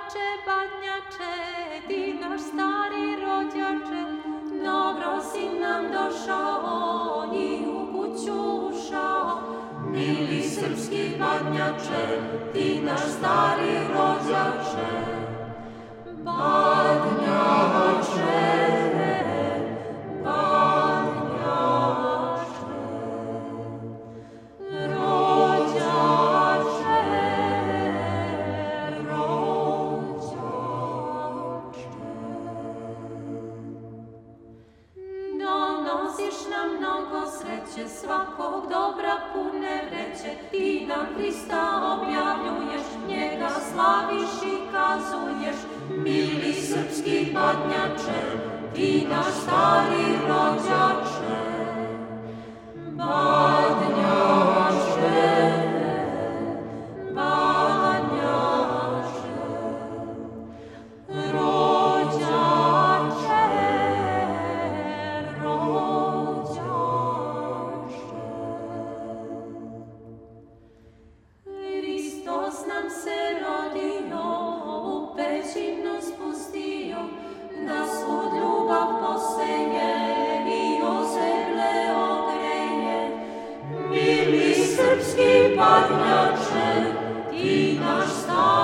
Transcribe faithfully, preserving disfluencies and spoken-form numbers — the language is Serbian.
Badnjače, badnjače, ti naš stari rođače, dobro si nam došao i u kuću ušao. Mili srpski badnjače, ti naš stari rođače. Badnjače, svakog dobra pune vreće, ti nam Hrista objavljuješ, njega slaviš i kazuješ. Mili srpski badnjače, ti naš stari rođače. Badnjače, badnjače, rođače, rođače. Hristos nam se rodio, u pećinu spustio, da svud ljubav poseje i o zemlje ogreje. Mili srpski badnjače, ti naš stari